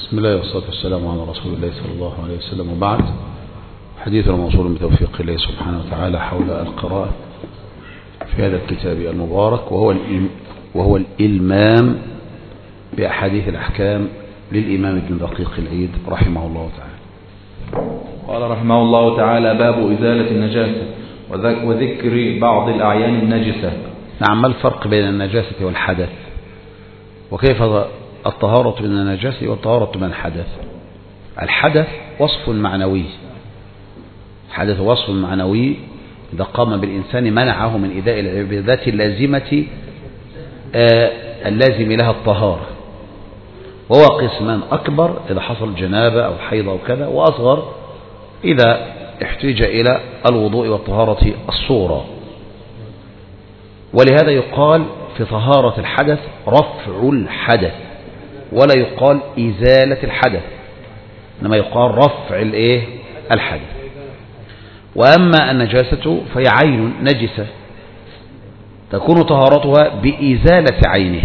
بسم الله والصلاة والسلام على رسول الله صلى الله عليه وسلم، وبعد. حديثنا موصول بتوفيق الله سبحانه وتعالى حول القراءة في هذا الكتاب المبارك، وهو الإلمام بأحاديث الأحكام للإمام ابن دقيق العيد رحمه الله تعالى. قال رحمه الله تعالى: باب إزالة النجاسة وذكر بعض الأعيان النجسة. نعم، ما الفرق بين النجاسة والحدث؟ وكيف الطهارة من النجاسة والطهارة من الحدث؟ الحدث وصف معنوي، الحدث وصف معنوي إذا قام بالإنسان منعه من إداء العبادات اللازمة اللازم لها الطهارة، وهو قسمان: أكبر إذا حصل جنابة أو حيض أو كذا، وأصغر إذا احتاج إلى الوضوء والطهارة الصورة. ولهذا يقال في طهارة الحدث رفع الحدث، ولا يقال إزالة الحدث، إنما يقال رفع الحدث. وأما النجاسة فهي عين نجسة تكون طهارتها بإزالة عينه،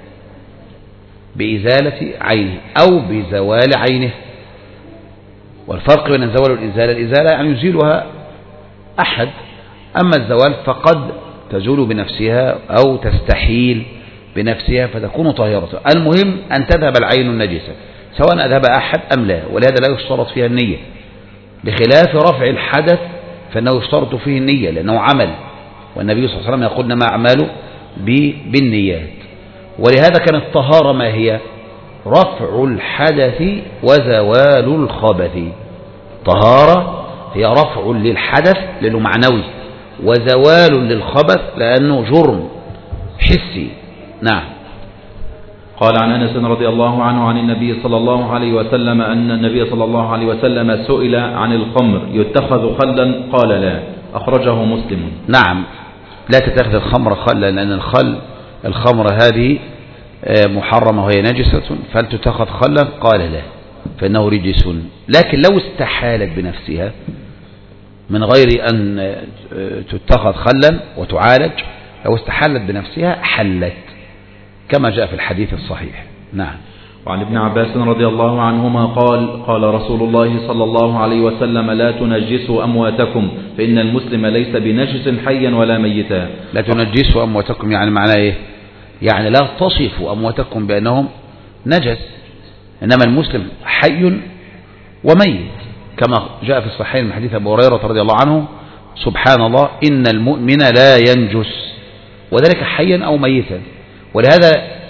بإزالة عينه أو بزوال عينه. والفرق بين الزوال والإزالة: الإزالة يعني يزيلها أحد، أما الزوال فقد تزول بنفسها أو تستحيل بنفسها فتكون طاهرة. المهم أن تذهب العين النجسة سواء أذهب أحد أم لا، ولهذا لا يشترط فيها النية، بخلاف رفع الحدث فإنه يشترط فيه النية لأنه عمل، والنبي صلى الله عليه وسلم يقول: إنما أعماله بالنيات. ولهذا كانت الطهارة ما هي؟ رفع الحدث وزوال الخبث. طهارة هي رفع للحدث لأنه معنوي، وزوال للخبث لأنه جرم حسي. نعم. قال عن أنس رضي الله عنه عن النبي صلى الله عليه وسلم أن النبي صلى الله عليه وسلم سئل عن الخمر يتخذ خلا قال لا، أخرجه مسلم. نعم، لا تتخذ الخمر خلا، لأن الخمر هذه محرمة وهي نجسة، فهل تتخذ خلا؟ قال لا، فإنه رجس. لكن لو استحالت بنفسها من غير أن تتخذ خلا وتعالج، لو استحالت بنفسها حلت كما جاء في الحديث الصحيح. نعم. وعن ابن عباس رضي الله عنهما قال: قال رسول الله صلى الله عليه وسلم: لا تنجسوا أمواتكم فإن المسلم ليس بنجس حيا ولا ميتا. لا تنجسوا أمواتكم يعني معناه إيه؟ يعني لا تصفوا أمواتكم بأنهم نجس، إنما المسلم حي وميت، كما جاء في الصحيحين من حديث أبي هريرة رضي الله عنه: سبحان الله إن المؤمن لا ينجس، وذلك حيا أو ميتا. ولهذا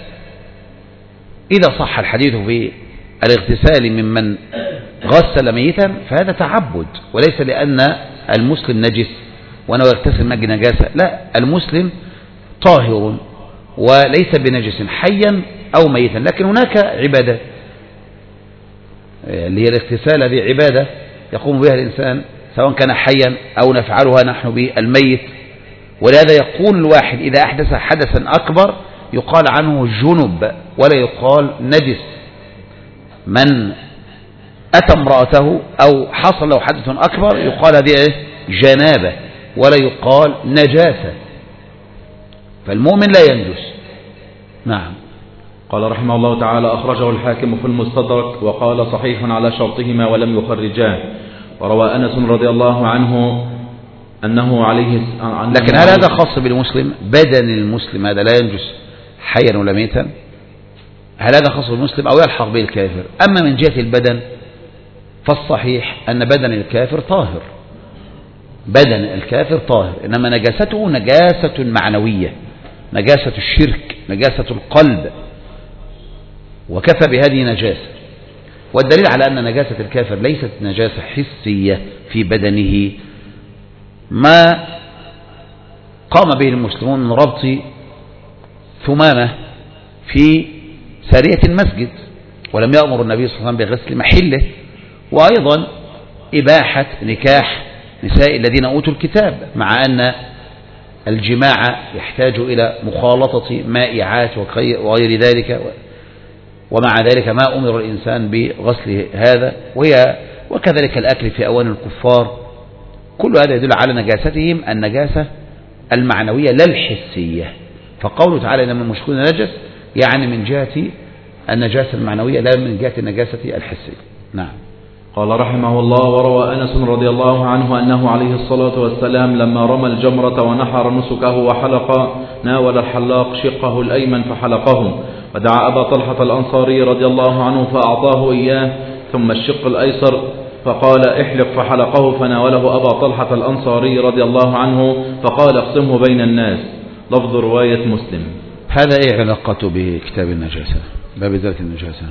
إذا صح الحديث في الاغتسال ممن غسل ميتا فهذا تعبد، وليس لأن المسلم نجس وأنه يغتسل من نجاسة، لا، المسلم طاهر وليس بنجس حيا أو ميتا. لكن هناك عبادة اللي هي الاغتسال، هذه عبادة يقوم بها الإنسان سواء كان حيا أو نفعلها نحن بالميت. ولهذا يقول الواحد إذا أحدث حدثا أكبر يقال عنه جنب ولا يقال نجس. من أتى امرأته أو حصل له حدث أكبر يقال هذه جنابة ولا يقال نجاسة، فالمؤمن لا ينجس. نعم. قال رحمه الله تعالى: أخرجه الحاكم في المستدرك وقال صحيح على شرطهما ولم يخرجاه. وروى أنس رضي الله عنه أنه عليه لكن هل هذا خاص بالمسلم؟ بدن المسلم هذا لا ينجس حيا ولا ميتا؟ هل هذا خاص بالمسلم أو يلحق به الكافر؟ أما من جهة البدن فالصحيح أن بدن الكافر طاهر، بدن الكافر طاهر، إنما نجاسته نجاسة معنوية، نجاسة الشرك، نجاسة القلب، وكفى بهذه نجاسة. والدليل على أن نجاسة الكافر ليست نجاسة حسية في بدنه ما قام به المسلمون من ربط ثمامة في سارية المسجد، ولم يأمر النبي صلى الله عليه وسلم بغسل محله، وأيضا إباحة نكاح نساء الذين أوتوا الكتاب، مع أن الجماع يحتاج إلى مخالطة مائعات وغير ذلك، ومع ذلك ما أمر الإنسان بغسل هذا، وكذلك الأكل في أوان الكفار. كل هذا يدل على نجاستهم النجاسة المعنوية لا الحسية. فقوله تعالى: إنما المشركون نجس يعني من جهة النجاسة المعنوية لا من جهة النجاسة الحسية. نعم. قال رحمه الله: وروى أنس رضي الله عنه أنه عليه الصلاة والسلام لما رمى الجمرة ونحر نسكه وحلق ناول الحلاق شقه الأيمن فحلقه، ودعا أبا طلحة الأنصاري رضي الله عنه فأعطاه إياه، ثم الشق الأيسر فقال: احلق، فحلقه فناوله أبا طلحة الأنصاري رضي الله عنه فقال: اقسمه بين الناس. لفظ رواية مسلم. هذا ايه علاقته بكتاب النجاسة، باب إزالة النجاسة؟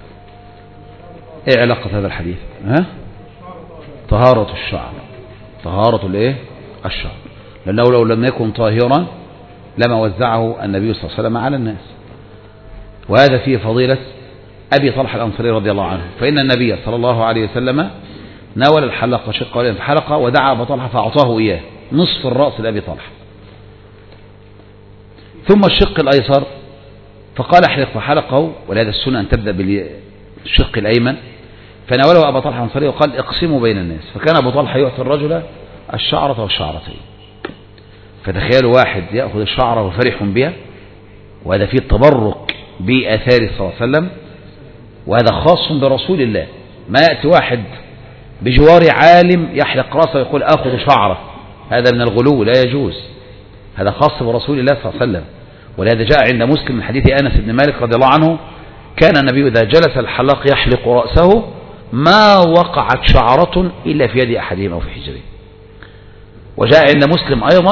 ايه علاقة هذا الحديث؟ طهارة الشعر، طهارة الايه؟ الشعر، لأنه لو لم يكن طاهرا لما وزعه النبي صلى الله عليه وسلم على الناس. وهذا فيه فضيلة أبي طلحة الأنصاري رضي الله عنه، فإن النبي صلى الله عليه وسلم ناول الحلق وشق فحلقه، ودعا أبا طلحة فأعطاه إياه نصف الرأس لأبي طلحة. ثم الشق الأيسر فقال: احلق، فحلقه، ولهذا السنة أن تبدأ بالشق الأيمن، فناوله أبا طلحة الأنصاري وقال: اقسموا بين الناس. فكان أبو طلحة يعطي الرجل الشعرة والشعرتين. فتخيلوا واحد يأخذ الشعرة وفرح بها، وهذا فيه التبرك بآثار صلى الله عليه وسلم، وهذا خاص برسول الله. ما يأتي واحد بجوار عالم يحلق رأسه ويقول آخذ شعره، هذا من الغلو، لا يجوز، هذا خاص برسول الله صلى الله عليه وسلم. ولهذا جاء عند مسلم من حديث أنس بن مالك رضي الله عنه: كان النبي إذا جلس الحلاق يحلق رأسه ما وقعت شعرة إلا في يد أحدهم أو في حجره. وجاء عند مسلم أيضا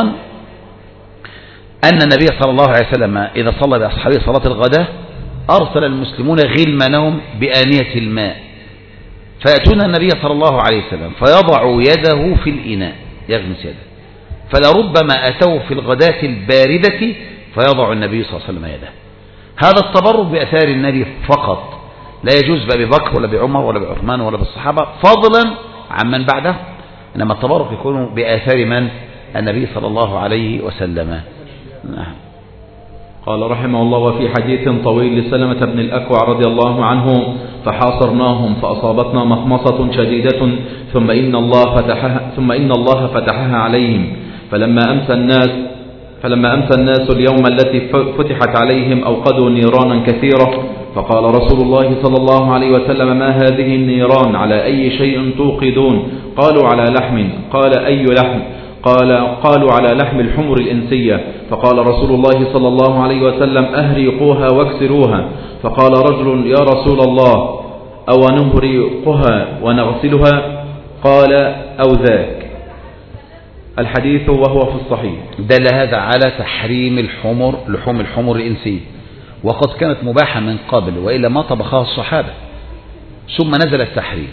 أن النبي صلى الله عليه وسلم إذا صلى بأصحابه صلاة الغداء أرسل المسلمون غلمانهم بآنية الماء، فيأتون النبي صلى الله عليه وسلم فيضع يده في الإناء، يغمس يده، فلربما أتوا في الغداة الباردة فيضع النبي صلى الله عليه وسلم يده. هذا التبرك بأثار النبي فقط، لا يجوز بأبي بكر ولا بعمر ولا بعثمان ولا بالصحابة فضلا عن من بعده، إنما التبرك يكون بآثار من؟ النبي صلى الله عليه وسلم. نعم. قال رحمه الله: وفي حديث طويل لسلمة بن الأكوع رضي الله عنه: فحاصرناهم فأصابتنا مخمصة شديدة ثم إن الله فتحها عليهم، فلما أمسى الناس اليوم التي فتحت عليهم أوقدوا نيرانا كثيرة، فقال رسول الله صلى الله عليه وسلم: ما هذه النيران؟ على أي شيء توقدون؟ قالوا: على لحم. قال: أي لحم؟ قالوا: على لحم الحمر الإنسية. فقال رسول الله صلى الله عليه وسلم: أهرقوها واكسروها. فقال رجل: يا رسول الله، أو نهرقها ونغسلها؟ قال: أو ذاك. الحديث وهو في الصحيح. دل هذا على تحريم لحوم الحمر الإنسية، وقد كانت مباحة من قبل، وإلا ما طبخها الصحابة، ثم نزل التحريم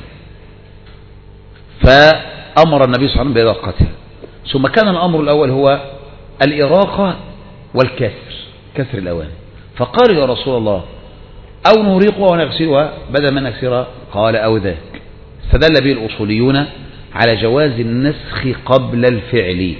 فأمر النبي صلى الله عليه وسلم بإراقتها. ثم كان الأمر الأول هو الإراقة والكسر، كسر الأواني. فقال: يا رسول الله، أو نريقها ونغسلها بدل ما نكسرها؟ قال: أو ذاك. استدل به الأصوليون على جواز النسخ قبل الفعل،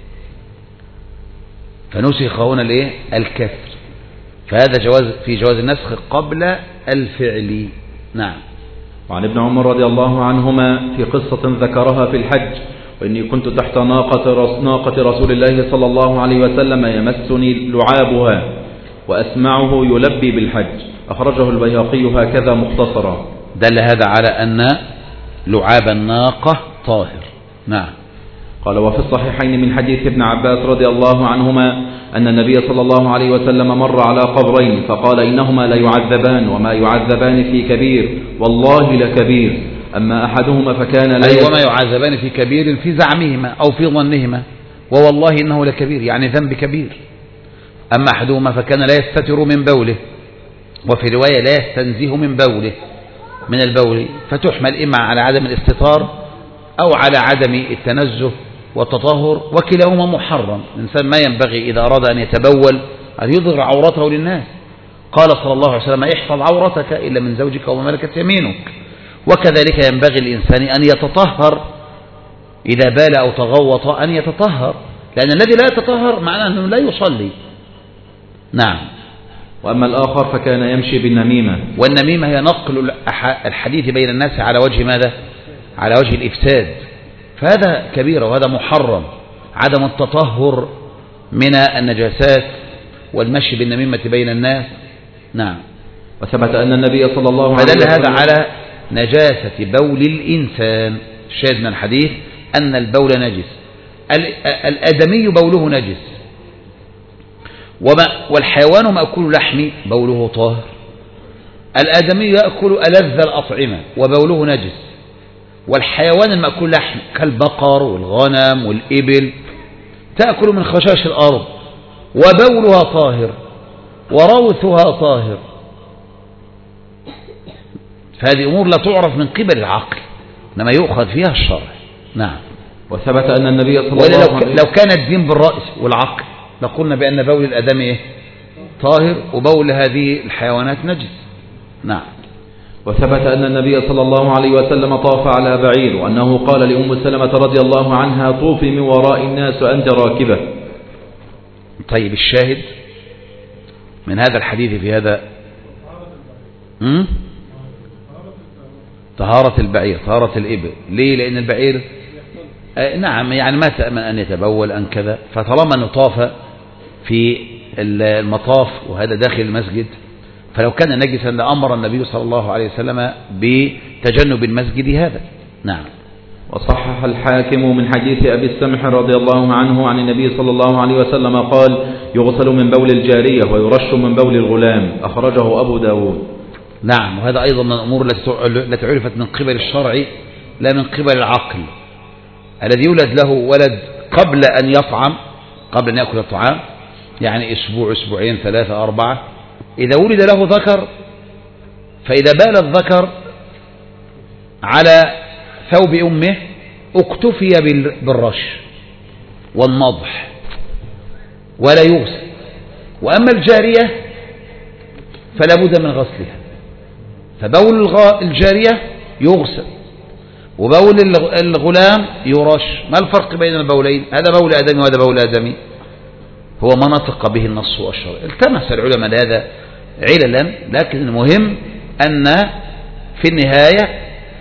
فنسخ هنا الايه؟ الكسر، فهذا في جواز النسخ قبل الفعل. نعم. وعن ابن عمر رضي الله عنهما في قصة ذكرها في الحج: وإني كنت تحت ناقة رسول الله صلى الله عليه وسلم يمسني لعابها وأسمعه يلبي بالحج. أخرجه البيهقي هكذا مختصرا. دل هذا على أن لعاب الناقة طاهر. نعم. قال: وفي الصحيحين من حديث ابن عباس رضي الله عنهما أن النبي صلى الله عليه وسلم مر على قبرين فقال: إنهما ليعذبان وما يعذبان في كبير والله لكبير، أما أحدهما فكان لا وما يعذبان في كبير في زعمهما أو في ظنهما، ووالله إنه لكبير، يعني ذنب كبير. أما أحدهما فكان لا يستتر من بوله، وفي رواية لا يستنزه من بوله، من البول، فتحمل إما على عدم الاستتار أو على عدم التنزه والتطهر، وكلاهما محرم. الإنسان ما ينبغي إذا أراد أن يتبول أن يظهر عورته للناس. قال صلى الله عليه وسلم: احفظ عورتك إلا من زوجك وما ملكت يمينك. وكذلك ينبغي الإنسان أن يتطهر إذا بال أو تغوط، أن يتطهر، لأن الذي لا يتطهر معناه أنه لا يصلي. نعم. وأما الآخر فكان يمشي بالنميمة، والنميمة هي نقل الحديث بين الناس على وجه ماذا؟ على وجه الإفساد، فهذا كبير وهذا محرم، عدم التطهر من النجاسات والمشي بالنميمة بين الناس. نعم. وثبت أن النبي صلى الله عليه وسلم فدل هذا على نجاسة بول الإنسان. الشاهد من الحديث أن البول نجس. الآدمي بوله نجس، والحيوان مأكول لحم بوله طاهر. الآدمي يأكل ألذ الأطعمة وبوله نجس، والحيوان المأكول لحم كالبقر والغنم والإبل تأكل من خشاش الأرض وبولها طاهر وروثها طاهر. فهذه أمور لا تعرف من قبل العقل، إنما يؤخذ فيها الشرع. نعم. وثبت أن النبي صلى الله عليه وسلم لو كان الدين بالرأس والعقل لقلنا بأن بول الآدمي طاهر وبول هذه الحيوانات نجس. نعم. وثبت أن النبي صلى الله عليه وسلم طاف على بعير، وأنه قال لأم سلمة رضي الله عنها: طوفي من وراء الناس وأنت راكبة. طيب، الشاهد من هذا الحديث في هذا طهارة البعير، طهارة الإبل. ليه؟ لأن البعير نعم يعني ما تأمن أن يتبول أن كذا، فطالما أنه طاف في المطاف وهذا داخل المسجد، فلو كان نجسا لأمر النبي صلى الله عليه وسلم بتجنب المسجد هذا. نعم. وصحح الحاكم من حديث أبي السمح رضي الله عنه عن النبي صلى الله عليه وسلم قال: يغسل من بول الجارية ويرش من بول الغلام. أخرجه أبو داود. نعم. وهذا أيضا من الأمور التي عرفت من قبل الشرع لا من قبل العقل. الذي يولد له ولد قبل أن يطعم، قبل أن يأكل الطعام، يعني أسبوع، أسبوعين، 3، 4، إذا ولد له ذكر، فإذا بال الذكر على ثوب أمه اكتفي بالرش والنضح ولا يغسل. وأما الجارية فلا بد من غسلها، فبول الجارية يغسل وبول الغلام يرش. ما الفرق بين البولين؟ هذا بول آدمي وهذا بول آدمي، هو ما نطق به النص والشرع. التمس العلماء لهذا عللا، لكن المهم أن في النهاية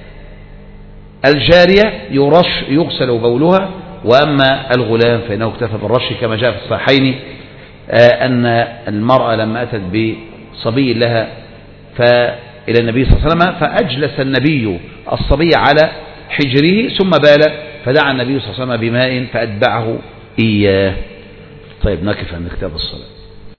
الجارية يغسل بولها، وأما الغلام فإنه اكتفى بالرش، كما جاء في الصحيحين أن المرأة لما أتت بصبي لها إلى النبي صلى الله عليه وسلم، فأجلس النبي الصبي على حجره ثم بال، فدعا النبي صلى الله عليه وسلم بماء فأتبعه إياه. طيب، نقف عند كتاب الصلاة.